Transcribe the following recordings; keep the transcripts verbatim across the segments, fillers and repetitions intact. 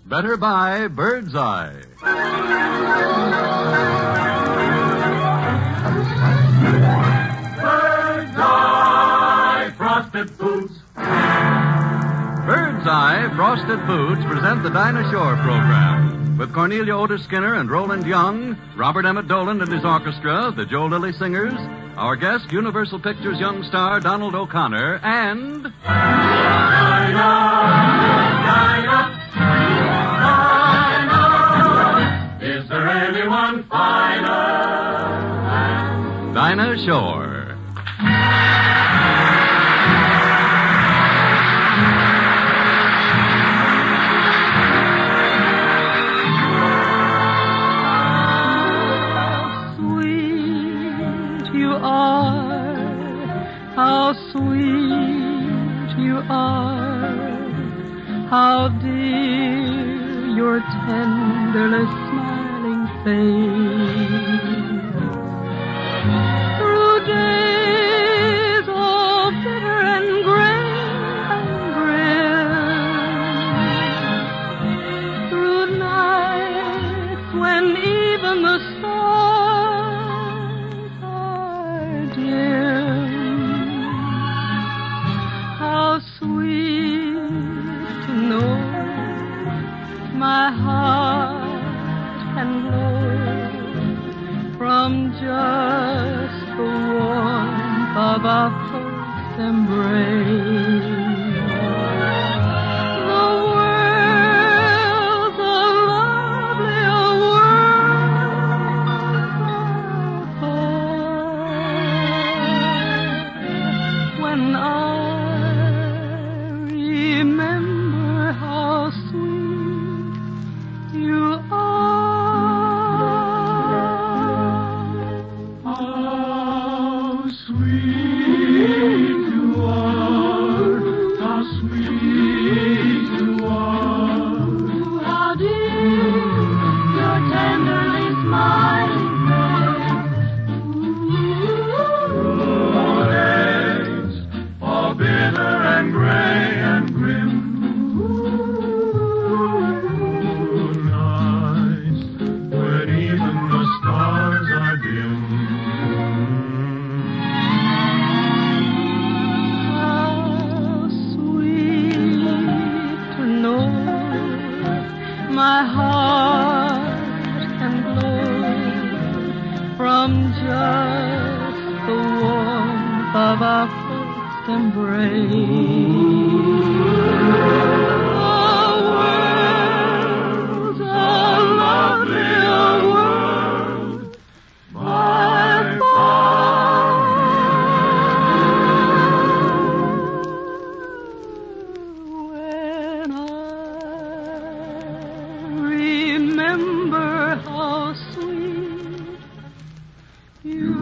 Better buy Bird's Eye. Bird's Eye Frosted Foods. Bird's Eye Frosted Foods present the Dinah Shore program. With Cornelia Otis Skinner and Roland Young, Robert Emmett Dolan and his orchestra, the Joe Lilly Singers, our guest, Universal Pictures young star Donald O'Connor, and... Dinah, Dinah, Dinah, is there anyone finer? Dinah Shore. How sweet you are, how dear your tenderly smiling face. Through days all bitter and gray and grim, through nights when even the stars are dim, how sweet to know my heart can glow from just the warmth of our first embrace. The world's a lovelier world for when I remember how sweet you are. How sweet you are, how sweet you are. How dear your tenderly smiling Days all bitter and gray and grim. Nights when even the stars are dim. How sweet to know my heart can glow from just the warmth of our first embrace. The world's a lovelier world by far when I remember how sweet you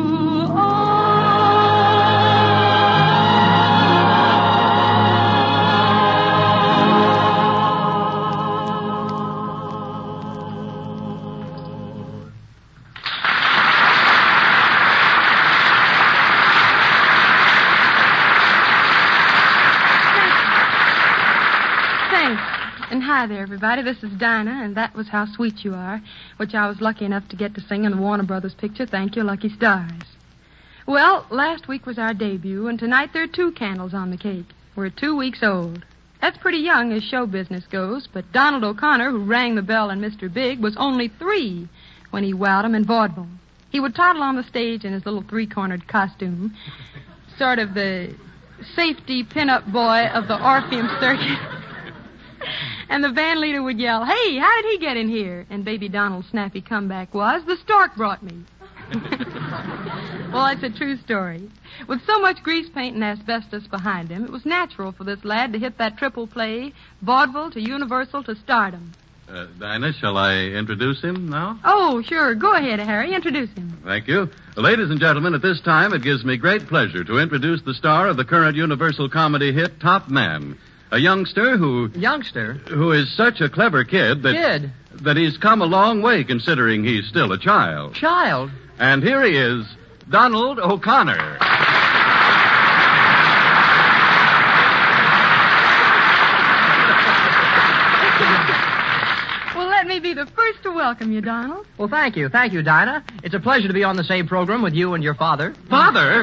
Thanks. And hi there, everybody. This is Dinah, and that was How Sweet You Are, which I was lucky enough to get to sing in the Warner Brothers picture. Thank you, Lucky Stars. Well, last week was our debut, and tonight there are two candles on the cake. We're two weeks old. That's pretty young as show business goes, but Donald O'Connor, who rang the bell in Mister Big, was only three when he wowed him in vaudeville. He would toddle on the stage in his little three-cornered costume, sort of the safety pin-up boy of the Orpheum circuit. And the band leader would yell, "Hey, how did he get in here?" And baby Donald's snappy comeback was, "The stork brought me." Well, it's a true story. With so much grease paint and asbestos behind him, it was natural for this lad to hit that triple play, vaudeville to Universal to stardom. Uh, Dinah, shall I introduce him now? Oh, sure. Go ahead, Harry. Introduce him. Thank you. Ladies and gentlemen, at this time, it gives me great pleasure to introduce the star of the current Universal comedy hit, Top Man. A youngster who... Youngster? Who is such a clever kid that... Kid? That he's come a long way considering he's still a child. Child? And here he is, Donald O'Connor. let me be the first to welcome you, Donald. Well, thank you. Thank you, Dinah. It's a pleasure to be on the same program with you and your father. Father?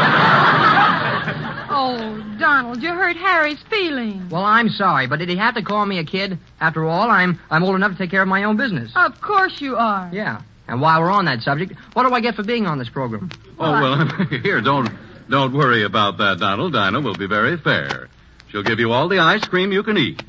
Oh, Donald, you hurt Harry's feelings. Well, I'm sorry, but did he have to call me a kid? After all, I'm I'm old enough to take care of my own business. Of course you are. Yeah. And while we're on that subject, what do I get for being on this program? Oh, well, here, don't don't worry about that, Donald. Dinah will be very fair. She'll give you all the ice cream you can eat.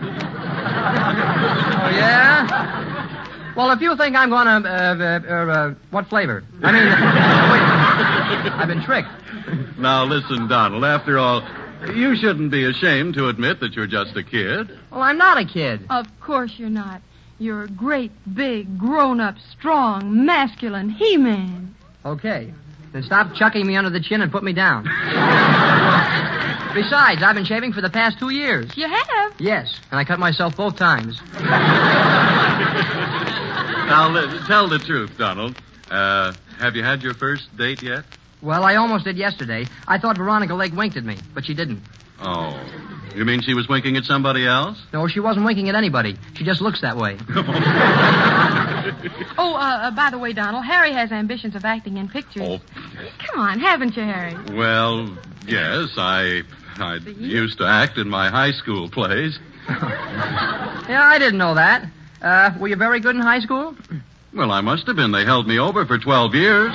Oh, yeah? Well, if you think I'm going to, uh, uh, uh, what flavor? I mean, wait, I've been tricked. Now, listen, Donald, after all, you shouldn't be ashamed to admit that you're just a kid. Well, I'm not a kid. Of course you're not. You're a great, big, grown-up, strong, masculine He-Man. Okay. Then stop chucking me under the chin and put me down. Besides, I've been shaving for the past two years. You have? Yes, and I cut myself both times. Now, li- tell the truth, Donald. Uh, have you had your first date yet? Well, I almost did yesterday. I thought Veronica Lake winked at me, but she didn't. Oh. You mean she was winking at somebody else? No, she wasn't winking at anybody. She just looks that way. Oh, uh, uh, by the way, Donald, Harry has ambitions of acting in pictures. Oh. Come on, haven't you, Harry? Well, yes, I I used to act in my high school plays. Yeah, I didn't know that. Uh, were you very good in high school? Well, I must have been. They held me over for twelve years.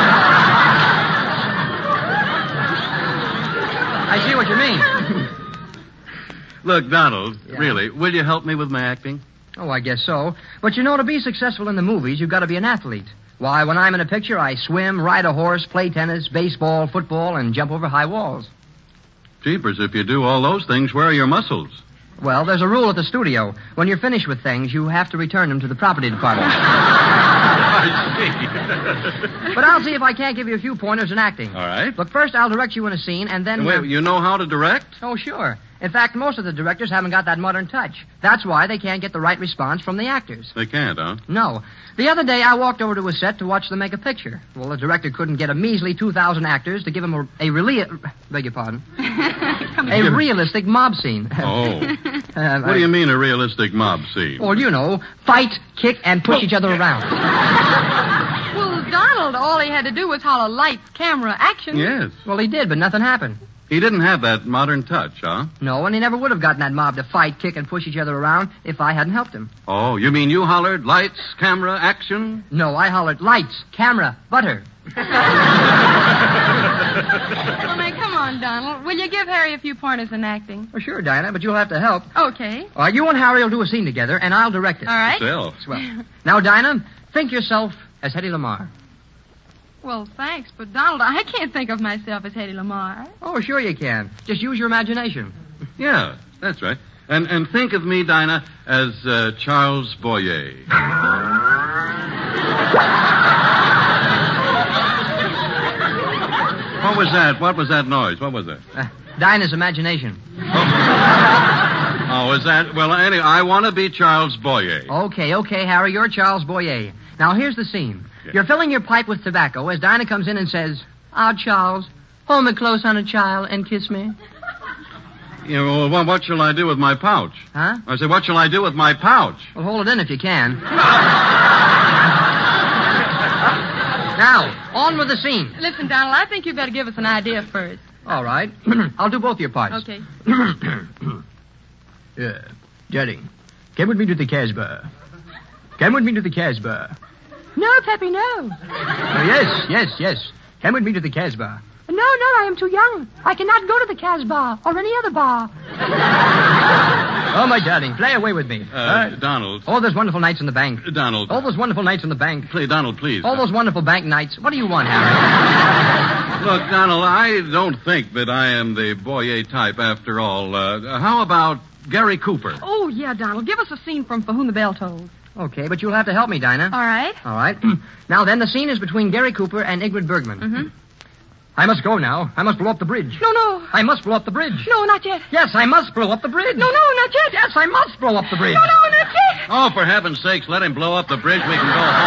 I see what you mean. Look, Donald, Yeah. really, will you help me with my acting? Oh, I guess so. But you know, to be successful in the movies, you've got to be an athlete. Why, when I'm in a picture, I swim, ride a horse, play tennis, baseball, football, and jump over high walls. Jeepers, if you do all those things, where are your muscles? Well, there's a rule at the studio. When you're finished with things, you have to return them to the property department. I see. But I'll see if I can't give you a few pointers in acting. All right. Look, first I'll direct you in a scene, and then... Wait, you know how to direct? Oh, sure. In fact, most of the directors haven't got that modern touch. That's why they can't get the right response from the actors. They can't, huh? No. The other day, I walked over to a set to watch them make a picture. Well, the director couldn't get a measly two thousand actors to give him a, a really... Beg your pardon. A realistic mob scene. Oh. Uh, What do you mean, a realistic mob scene? Well, you know, fight, kick, and push each other around. Well, Donald, all he had to do was holler lights, camera, action. Yes. Well, he did, but nothing happened. He didn't have that modern touch, huh? No, and he never would have gotten that mob to fight, kick, and push each other around if I hadn't helped him. Oh, you mean you hollered lights, camera, action? No, I hollered lights, camera, butter. Well, now, come on, Donald. Will you give Harry a few pointers in acting? Well, sure, Dinah, but you'll have to help. Okay. All right, you and Harry will do a scene together, and I'll direct it. All right. Self. Swell. Now, Dinah, think yourself as Hedy Lamarr. Well, thanks, but Donald, I can't think of myself as Hedy Lamarr. Oh, sure you can. Just use your imagination. Yeah, that's right. And and think of me, Dinah, as uh, Charles Boyer. What was that? What was that noise? What was that? Uh, Dinah's imagination. Oh, is that... Well, anyway, I want to be Charles Boyer. Okay, okay, Harry, you're Charles Boyer. Now, here's the scene. Yeah. You're filling your pipe with tobacco as Dinah comes in and says, "Ah, Charles, hold me close, honey child, and kiss me." You know, well, what, what shall I do with my pouch? Huh? I say, what shall I do with my pouch? Well, hold it in if you can. Now, on with the scene. Listen, Donald, I think you better give us an idea first. All right. I'll do both your parts. Okay. Yeah. Daddy, come with me to the Casbah. Come with me to the Casbah. No, Peppy, no. Oh, yes, yes, yes. Come with me to the Casbah. No, no, I am too young. I cannot go to the Casbah or any other bar. Oh, my darling, play away with me. Uh, Donald. All those wonderful nights in the bank. Donald. All those wonderful nights in the bank. Please, Donald, please. All those wonderful bank nights. What do you want, Harry? Look, Donald, I don't think that I am the Boyer type after all. Uh, how about Gary Cooper? Oh, yeah, Donald. Give us a scene from For Whom the Bell Tolls. Okay, but you'll have to help me, Dinah. All right. All right. Now, then, the scene is between Gary Cooper and Ingrid Bergman. Mm-hmm. I must go now. I must blow up the bridge. No, no. I must blow up the bridge. No, not yet. Yes, I must blow up the bridge. No, no, not yet. Yes, I must blow up the bridge. No, no, not yet. Oh, for heaven's sakes, let him blow up the bridge. We can go home.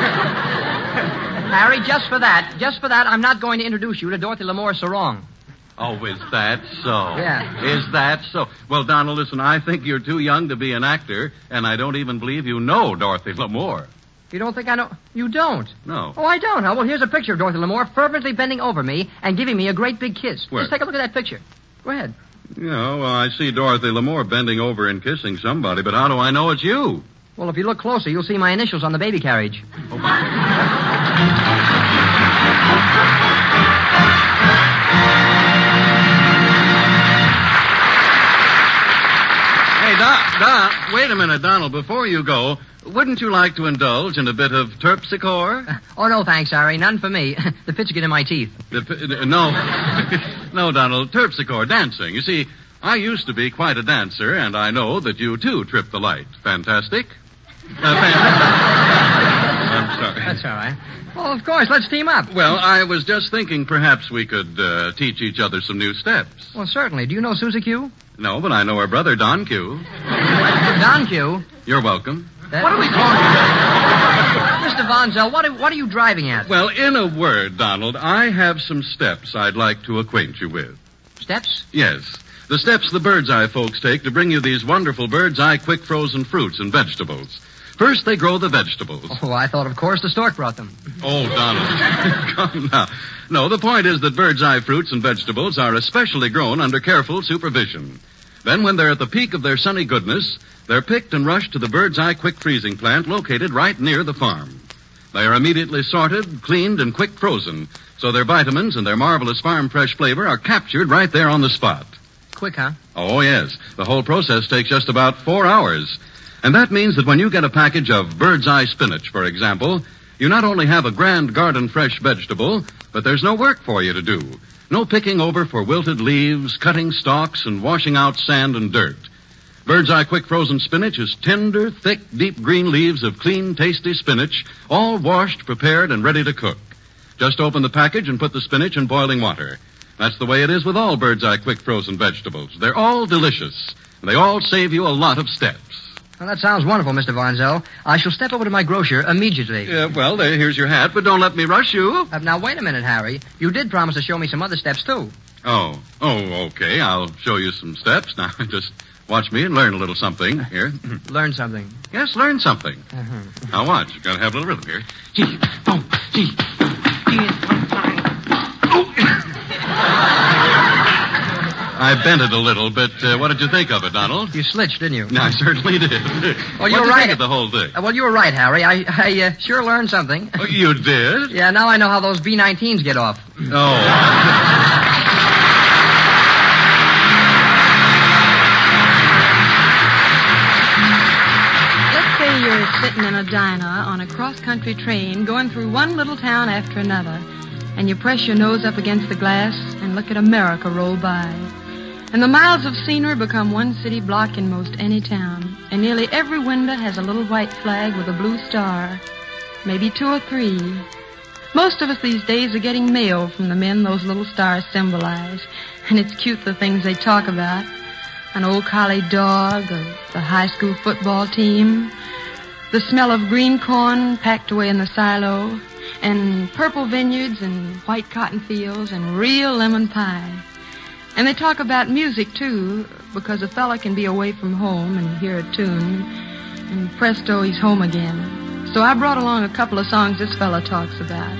Harry, just for that, just for that, I'm not going to introduce you to Dorothy Lamour Sarong. Oh, is that so? Yeah. Is that so? Well, Donald, listen, I think you're too young to be an actor, and I don't even believe you know Dorothy Lamour. You don't think I know? You don't? No. Oh, I don't. Huh? Well, here's a picture of Dorothy Lamour fervently bending over me and giving me a great big kiss. Where? Just take a look at that picture. Go ahead. Yeah, well, I see Dorothy Lamour bending over and kissing somebody, but how do I know it's you? Well, if you look closer, you'll see my initials on the baby carriage. Oh, my. Hey, Don, Don, wait a minute, Donald. Before you go, wouldn't you like to indulge in a bit of terpsichore? Oh, no, thanks, Harry. None for me. The pitch get in my teeth. The, no. No, Donald, terpsichore, dancing. You see, I used to be quite a dancer, and I know that you, too, trip the light. Fantastic? Uh, fantastic. I'm sorry. That's all right. Well, of course, let's team up. Well, I was just thinking perhaps we could uh, teach each other some new steps. Well, certainly. Do you know Susie Q? No, but I know her brother, Don Q. Don Q? You're welcome. That... What are we talking about? Mister Von Zell, what are, what are you driving at? Well, in a word, Donald, I have some steps I'd like to acquaint you with. Steps? Yes. The steps the Bird's Eye folks take to bring you these wonderful Bird's Eye quick frozen fruits and vegetables. First, they grow the vegetables. Oh, I thought, of course, the stork brought them. Oh, Donald. Come now. No, the point is that Bird's Eye fruits and vegetables are especially grown under careful supervision. Then, when they're at the peak of their sunny goodness, they're picked and rushed to the Bird's Eye quick freezing plant located right near the farm. They are immediately sorted, cleaned, and quick frozen, so their vitamins and their marvelous farm fresh flavor are captured right there on the spot. Quick, huh? Oh, yes. The whole process takes just about four hours. And that means that when you get a package of Bird's Eye spinach, for example, you not only have a grand garden fresh vegetable, but there's no work for you to do. No picking over for wilted leaves, cutting stalks, and washing out sand and dirt. Bird's Eye quick frozen spinach is tender, thick, deep green leaves of clean, tasty spinach, all washed, prepared, and ready to cook. Just open the package and put the spinach in boiling water. That's the way it is with all Bird's Eye quick frozen vegetables. They're all delicious, and they all save you a lot of steps. Well, that sounds wonderful, Mister Von Zell. I shall step over to my grocer immediately. Uh, well, there, here's your hat, but don't let me rush you. Uh, now, wait a minute, Harry. You did promise to show me some other steps, too. Oh. Oh, okay. I'll show you some steps. Now, just watch me and learn a little something. Here. Learn something? Yes, learn something. Uh-huh. Now, watch. You've got to have a little rhythm here. Gee, boom, gee, gee, I bent it a little, but uh, what did you think of it, Donald? You slitched, didn't you? No, I certainly did. Well, you were right. right. Think of the whole thing? Uh, well, you were right, Harry. I, I uh, sure learned something. Oh, you did? Yeah, now I know how those B nineteens get off. Oh. Let's say you're sitting in a diner on a cross-country train going through one little town after another, and you press your nose up against the glass and look at America roll by. And the miles of scenery become one city block in most any town, and nearly every window has a little white flag with a blue star, maybe two or three. Most of us these days are getting mail from the men those little stars symbolize, and it's cute the things they talk about. An old collie dog, or the high school football team, the smell of green corn packed away in the silo, and purple vineyards and white cotton fields and real lemon pie. And they talk about music, too, because a fella can be away from home and hear a tune, and presto, he's home again. So I brought along a couple of songs this fella talks about.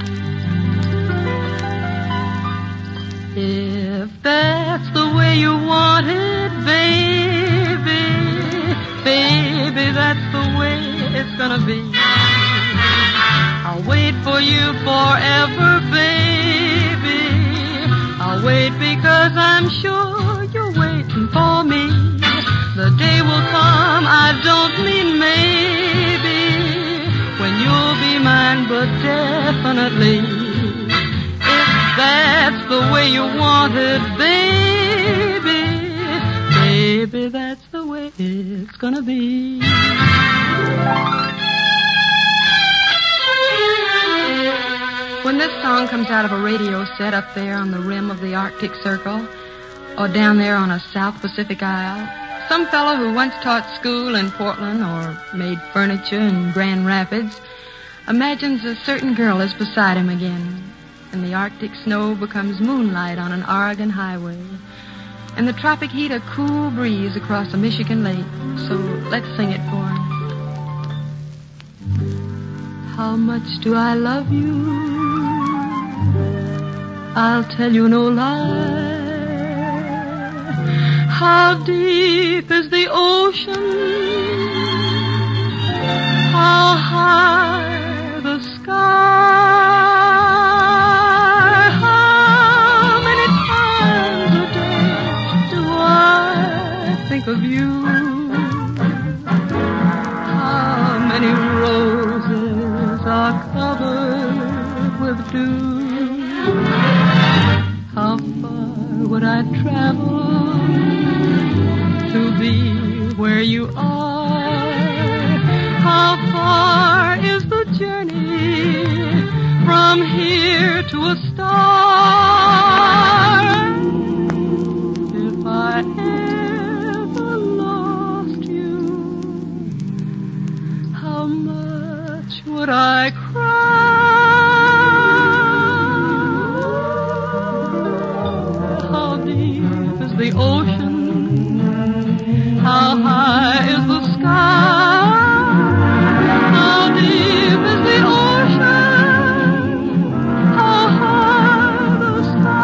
If that's the way you want it, baby, baby, that's the way it's gonna be. I'll wait for you forever, baby. I'll wait because I'm sure you're waiting for me. The day will come, I don't mean maybe, when you'll be mine, but definitely. If that's the way you want it, baby, baby, that's the way it's gonna be. When this song comes out of a radio set up there on the rim of the Arctic Circle, or down there on a South Pacific Isle, some fellow who once taught school in Portland or made furniture in Grand Rapids imagines a certain girl is beside him again. and the Arctic snow becomes moonlight on an Oregon highway, and the tropic heat a cool breeze across a Michigan lake. So let's sing it for him. How much do I love you? I'll tell you no lie. How deep is the ocean? How high the sky? How many times a day do I think of you? How many roses are covered with dew? How far would I travel to be where you are? How far is the journey from here to a star? If I ever lost you, how much would I cry? How deep is the ocean? How high is the sky? How deep is the ocean? How high the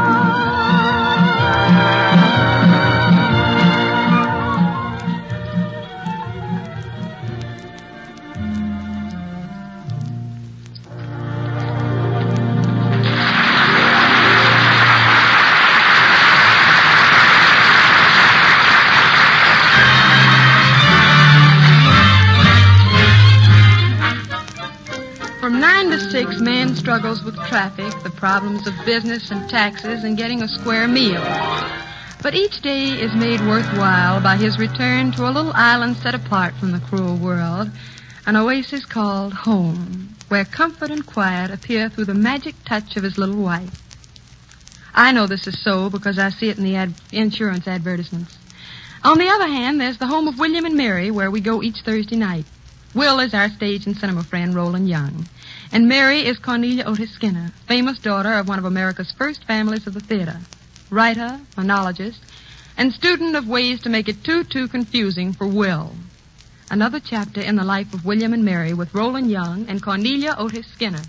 From nine to six, man struggles with traffic, the problems of business and taxes, and getting a square meal. But each day is made worthwhile by his return to a little island set apart from the cruel world, an oasis called home, where comfort and quiet appear through the magic touch of his little wife. I know this is so because I see it in the ad- insurance advertisements. On the other hand, there's the home of William and Mary, where we go each Thursday night. Will is our stage and cinema friend, Roland Young. And Mary is Cornelia Otis Skinner, famous daughter of one of America's first families of the theater, writer, monologist, and student of ways to make it too, too confusing for Will. Another chapter in the life of William and Mary with Roland Young and Cornelia Otis Skinner.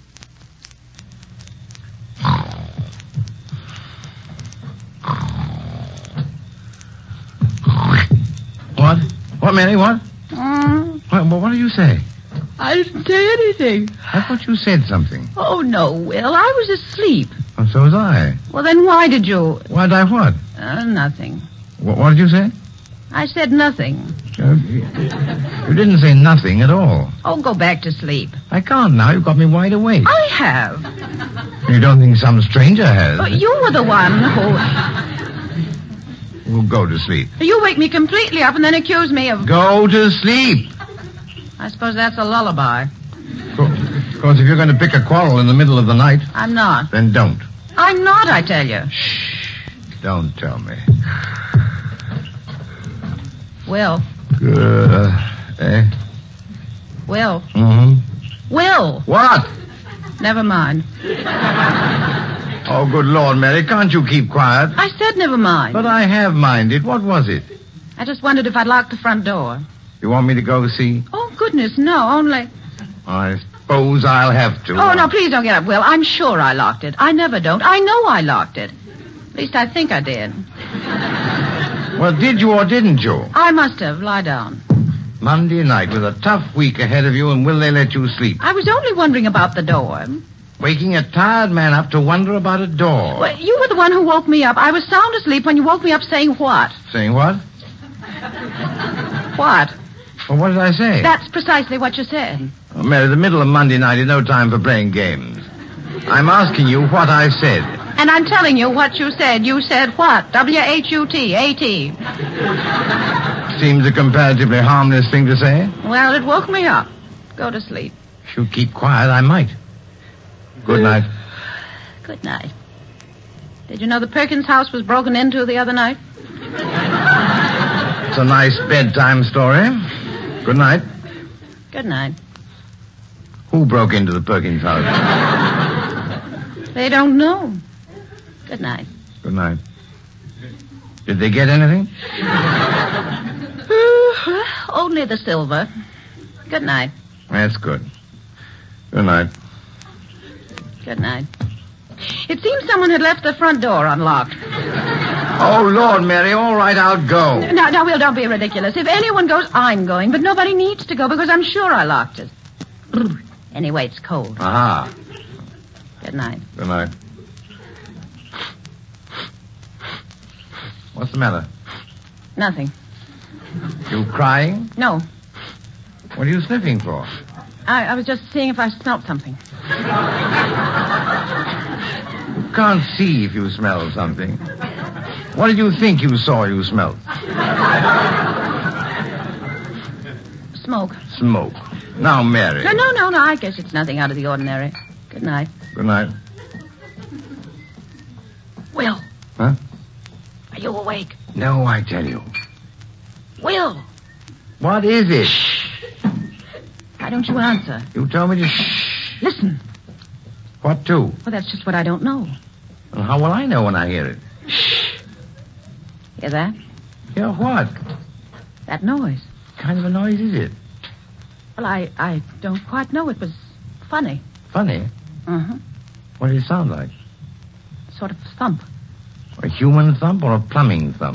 What? What, Mary, what? Mm. What, what did you say? I didn't say anything. I thought you said something. Oh, no, Will. I was asleep. Oh, so was I. Well, then why did you... Why did I what? Uh, nothing. What, what did you say? I said nothing. Uh, you, you didn't say nothing at all. Oh, go back to sleep. I can't now. You've got me wide awake. I have. You don't think some stranger has? But you were the one who... Well, go to sleep. You wake me completely up and then accuse me of... Go to sleep. I suppose that's a lullaby. Of course, if you're going to pick a quarrel in the middle of the night... I'm not. Then don't. I'm not, I tell you. Shh. Don't tell me. Will. Uh, eh? Will. Mm-hmm. Will. What? Never mind. Oh, good Lord, Mary, can't you keep quiet? I said never mind. But I have minded. What was it? I just wondered if I'd lock the front door. You want me to go see? Oh, goodness, no, only... I suppose I'll have to. Oh, no, please don't get up, Will. I'm sure I locked it. I never don't. I know I locked it. At least I think I did. Well, did you or didn't you? I must have. Lie down. Monday night with a tough week ahead of you, and will they let you sleep? I was only wondering about the door. Waking a tired man up to wonder about a door. Well, you were the one who woke me up. I was sound asleep when you woke me up saying what? Saying what? What? Well, what did I say? That's precisely what you said. Oh, Mary, the middle of Monday night is no time for playing games. I'm asking you what I said. And I'm telling you what you said. You said what? W H U T, A T. Seems a comparatively harmless thing to say. Well, it woke me up. Go to sleep. If you keep quiet, I might. Good night. Good night. Did you know the Perkins house was broken into the other night? It's a nice bedtime story. Good night. Good night. Who broke into the Perkins house? They don't know. Good night. Good night. Did they get anything? Only the silver. Good night. That's good. Good night. Good night. It seems someone had left the front door unlocked. Oh, Lord, Mary, all right, I'll go. Now, now, Will, don't be ridiculous. If anyone goes, I'm going, but nobody needs to go because I'm sure I locked it. Anyway, it's cold. Aha. Good night. Good night. What's the matter? Nothing. You crying? No. What are you sniffing for? I, I was just seeing if I smelt something. You can't see if you smell something. What did you think you saw you smelled? Smoke. Smoke. Now, Mary. No, no, no, no. I guess it's nothing out of the ordinary. Good night. Good night. Will. Huh? Are you awake? No, I tell you. Will. What is it? Why don't you answer? You told me to shh. Listen. What to? Well, that's just what I don't know. Well, how will I know when I hear it? Hear that? Hear what? That noise. What kind of a noise is it? Well, I, I don't quite know. It was funny. Funny? Uh-huh. What did it sound like? Sort of thump. A human thump or a plumbing thump?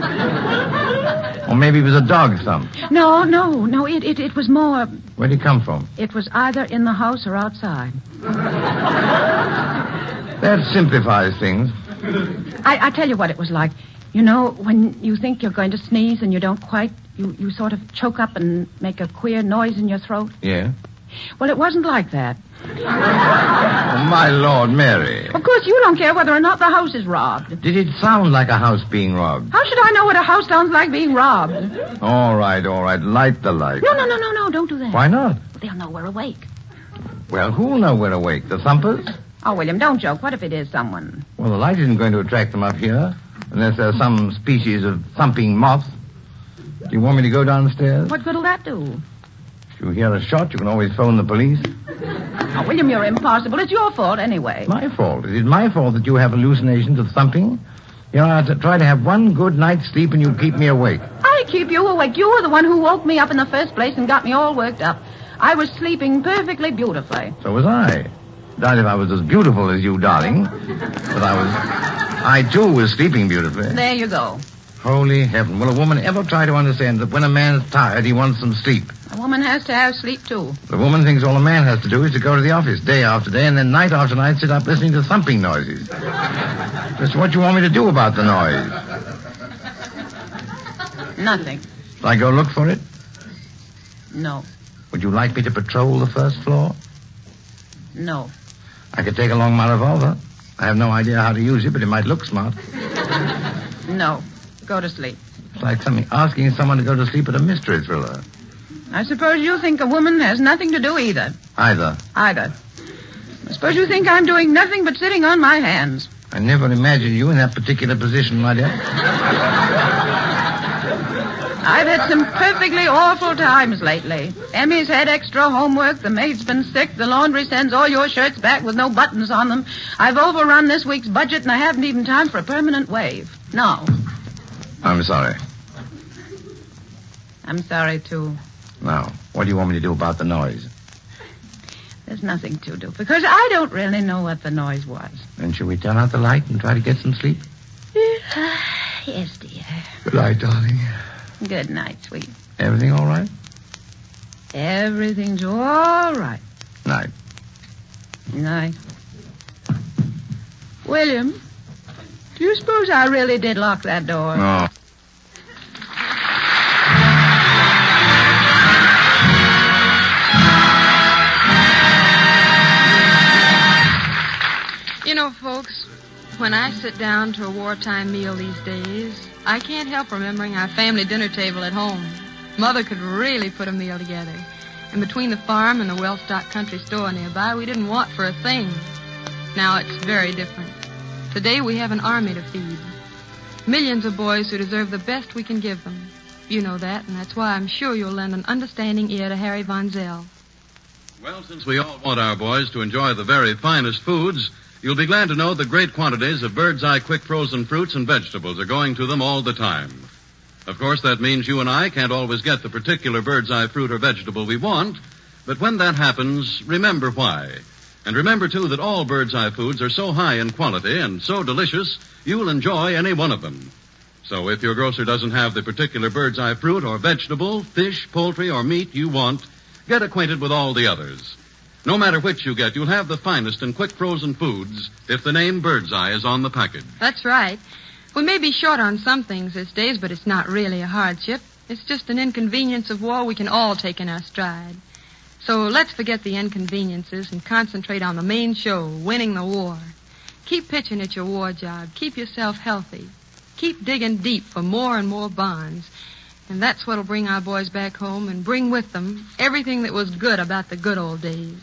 Or maybe it was a dog thump. No, no, no. It, it, it was more... Where'd it come from? It was either in the house or outside. That simplifies things. I, I tell you what it was like. You know, when you think you're going to sneeze and you don't quite, you, you sort of choke up and make a queer noise in your throat. Yeah? Well, it wasn't like that. Oh, my Lord, Mary. Of course, you don't care whether or not the house is robbed. Did it sound like a house being robbed? How should I know what a house sounds like being robbed? All right, all right. Light the light. No, no, no, no, no. Don't do that. Why not? They'll know we're awake. Well, who'll know we're awake? The thumpers? Oh, William, don't joke. What if it is someone? Well, the light isn't going to attract them up here, unless there's some species of thumping moth. Do you want me to go downstairs? What good'll that do? If you hear a shot, you can always phone the police. Oh, William, you're impossible. It's your fault anyway. My fault. Is it my fault that you have hallucinations of thumping? You know, I try to have one good night's sleep and you keep me awake. I keep you awake. You were the one who woke me up in the first place and got me all worked up. I was sleeping perfectly beautifully. So was I. Doubt if I was as beautiful as you, darling. But I was... I, too, was sleeping beautifully. There you go. Holy heaven. Will a woman ever try to understand that when a man's tired, he wants some sleep? A woman has to have sleep, too. The woman thinks all a man has to do is to go to the office day after day and then night after night sit up listening to thumping noises. Just what you want me to do about the noise? Nothing. Shall I go look for it? No. Would you like me to patrol the first floor? No. I could take along my revolver. I have no idea how to use it, but it might look smart. No. Go to sleep. It's like something asking someone to go to sleep at a mystery thriller. I suppose you think a woman has nothing to do either. Either. Either. I suppose you think I'm doing nothing but sitting on my hands. I never imagined you in that particular position, my dear. I've had some perfectly awful times lately. Emmy's had extra homework, the maid's been sick, the laundry sends all your shirts back with no buttons on them. I've overrun this week's budget, and I haven't even time for a permanent wave. No. I'm sorry. I'm sorry, too. Now, what do you want me to do about the noise? There's nothing to do, because I don't really know what the noise was. Then should we turn out the light and try to get some sleep? Yes, dear. Good night, darling. Good night, sweet. Everything all right? Everything's all right. Night. Night. William, do you suppose I really did lock that door? No. You know, folks, when I sit down to a wartime meal these days, I can't help remembering our family dinner table at home. Mother could really put a meal together. And between the farm and the well-stocked country store nearby, we didn't want for a thing. Now it's very different. Today we have an army to feed. Millions of boys who deserve the best we can give them. You know that, and that's why I'm sure you'll lend an understanding ear to Harry Von Zell. Well, since we all want our boys to enjoy the very finest foods, You'll be glad to know that great quantities of Bird's Eye quick frozen fruits and vegetables are going to them all the time. Of course, that means you and I can't always get the particular Bird's Eye fruit or vegetable we want, but when that happens, remember why. And remember, too, that all Bird's Eye foods are so high in quality and so delicious, you'll enjoy any one of them. So if your grocer doesn't have the particular Bird's Eye fruit or vegetable, fish, poultry, or meat you want, get acquainted with all the others. No matter which you get, you'll have the finest and quick frozen foods if the name Bird's Eye is on the package. That's right. We may be short on some things these days, but it's not really a hardship. It's just an inconvenience of war we can all take in our stride. So let's forget the inconveniences and concentrate on the main show, winning the war. Keep pitching at your war job. Keep yourself healthy. Keep digging deep for more and more bonds. And that's what'll bring our boys back home and bring with them everything that was good about the good old days.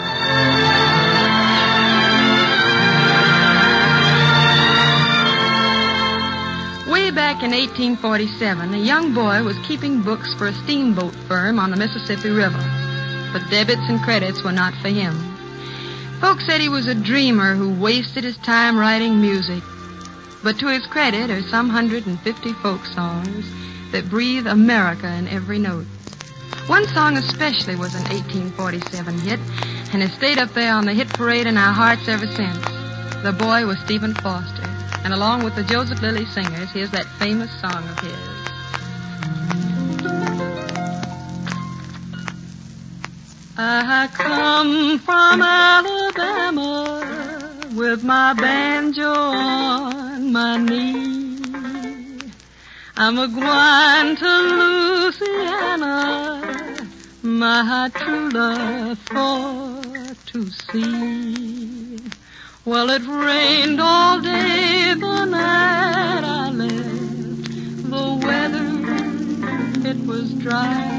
Way back in eighteen forty-seven, a young boy was keeping books for a steamboat firm on the Mississippi River. But debits and credits were not for him. Folks said he was a dreamer who wasted his time writing music. But to his credit are some hundred and fifty folk songs that breathe America in every note. One song especially was an eighteen forty-seven hit, and has stayed up there on the hit parade in our hearts ever since. The boy was Stephen Foster, and along with the Joseph Lilly Singers, here's that famous song of his. I come from Alabama with my banjo on my knee. I'm a-gwine to Louisiana, my true love for to see. Well, it rained all day the night I left. The weather, it was dry.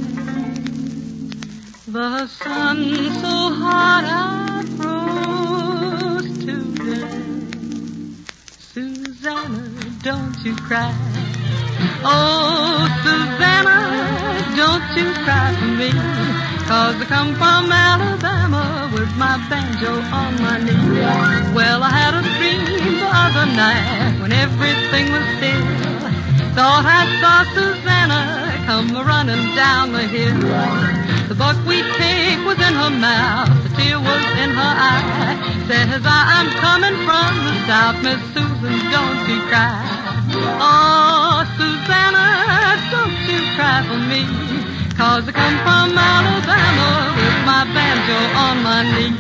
The sun so hot I froze to death. Susanna, don't you cry. Oh, Susanna, don't you cry for me. 'Cause I come from Alabama with my banjo on my knee. Well, I had a dream the other night when everything was still. Thought I saw Susanna come running down the hill. The buckwheat cake was in her mouth, the tear was in her eye. Says I, I'm coming from the south, Miss Susan, don't you cry. Oh, Susanna, don't you cry for me. 'Cause I come from Alabama with my banjo on my knee.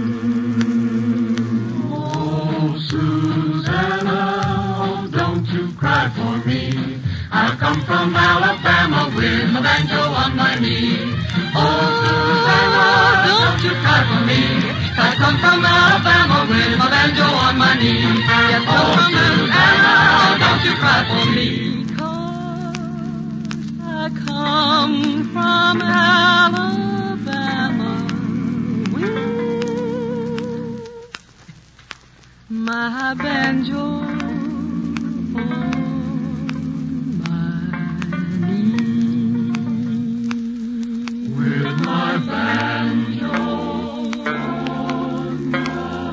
Oh, Susanna, oh, don't you cry for me. I come from Alabama with my banjo on my knee. Oh, Susanna, don't you cry for me. I come from Alabama with my banjo on my knee. Yes, oh, from Alabama, don't you cry for me. 'Cause I come from Alabama with my banjo on my knee. With my banjo on my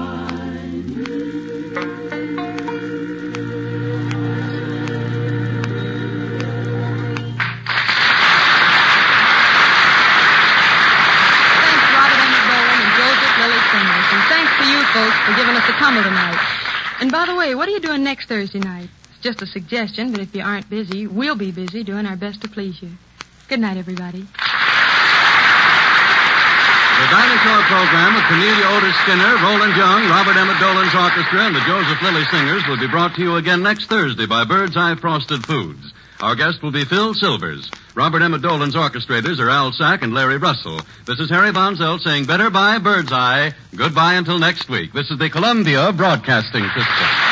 folks for giving us a tumble tonight. And by the way, what are you doing next Thursday night? It's just a suggestion, but if you aren't busy, we'll be busy doing our best to please you. Good night, everybody. The Dinah Shore program with Cornelia Otis Skinner, Roland Young, Robert Emmett Dolan's orchestra, and the Joseph Lilly Singers will be brought to you again next Thursday by Bird's Eye Frosted Foods. Our guest will be Phil Silvers. Robert Emmett Dolan's orchestrators are Al Sack and Larry Russell. This is Harry Von Zelt saying better bye, Bird's Eye. Goodbye until next week. This is the Columbia Broadcasting System.